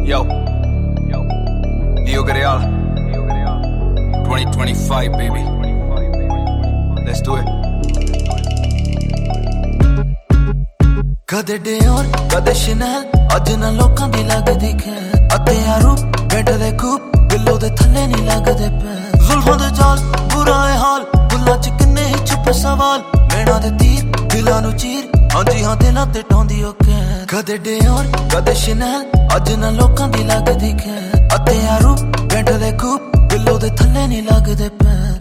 Yo, Leo Gareal, 2025 baby, let's do it. कदे Dior कदे Chanel अज ना लोकां दी लगदी खैर अते यारू बैठे खूब दिलों दे थल्ले नहीं लगदे पैर जुल्फां दे जाल बुरा है हाल बुल्लां च किन्ने ही छुपे सवाल नैना दे तीर दिलां नू चीर हां जी हां दिलां ते टोंदी ओ कैर कदे डियोर कदे शनेल अज ना लोकां दी लगदी खैर अते यारू बैठे खूब दिलों दे थल्ले नहीं लगदे पैर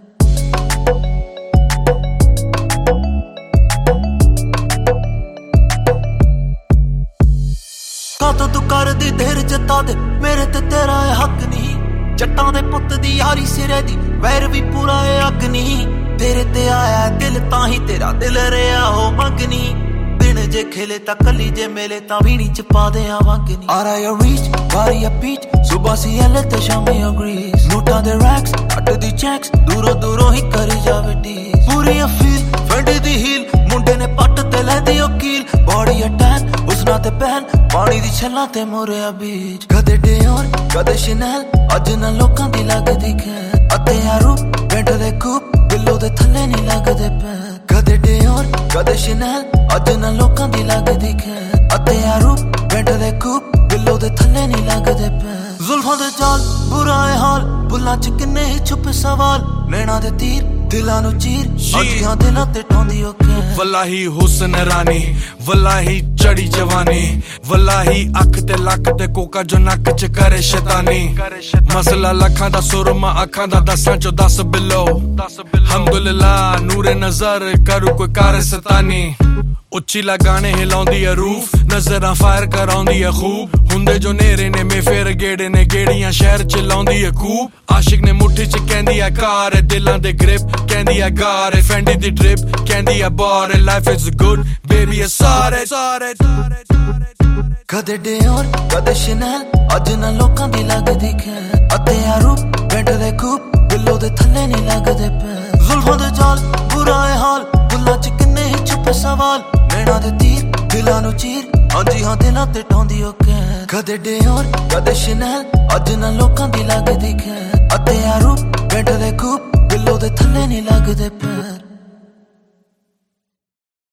तो तू कर दी देर जता दे मेरे ते तेरा है हक नहीं जट्टां दे पुत दी यारी सिरे दी वैर भी पूरा है हक नहीं तेरे ते आया दिल ताही तेरा दिल रहा हो मंगनी दिन जे खेले ता कली जे मेले ता वीणी च पा दे वंगनी आरा या रीच बारी या पीच सुबह सी एले ते शामी अग्रीज नोटा दे रैक्स अट दी चेक्स दूरों दूरों ही करी जावे टीज पूरी फील फंडी दी हील मुंडे ने पट ते लैंदी ओ कील बॉडी अटैक उसना ते पहन पानी दी छल्ला ते मोरे बीच कदे डियोर कदे शनेल अज ना लोकां दी लगदी खैर अते यारू बैठे खूब दिलों दे थल्ले नहीं लगदे पैर कदे डियोर कदे शनेल अज ना लोकां दी लगदी खैर अते यारू बैठे खूब दिलों दे थल्ले नहीं लगदे पैर जुल्फां दे जाल बुरा है हाल बुल्लां च किन्ने ही छुपे सवाल नैना दे तीर दिलां नू चीर जी हां दिलां ते टोंदी ओ कैर वल्लाही हुस्न रानी वल्लाही चढ़ी जवानी वल्लाही अख ते लक ते कोका जो नक च करे शैतानी मसला लखां दा सुरमा अखां दा 10 चो 10 बिलो अलहमदुलिल्लाह नूरे नजर करू कोई कार सतानी उच्ची लगाने हिलाउंदी है रूफ नजरां फायर कराउंदी है खूब हुंदे जो नेरे ने में फेर गेड़े ने गेड़ियां शहर च लाउंदी है खूब आशिक ने मुट्ठी च कहंदी है कार है दिलां दे ग्रिप कहंदी है गार है फेंडी दी ड्रिप कहंदी है बार है life is good baby is सारे कदे डियोर कदे शनेल अज ना लोकां दी लगदी खैर अते यारू बैठे खूब दिलों दे थल्ले नहीं लगदे पैर जुल्फां दे जाल बुरा है हाल बुल्लां च किन्ने ही छुपे सवाल नैना दे तीर दिलां नू चीर हां जी हां दिलां ते टोंदी ओ कैर कदे डियोर कदे शनेल अज ना लोकां दी लगदी खैर अते यारू बैठे खूब दिलों दे थल्ले नहीं लगदे पैर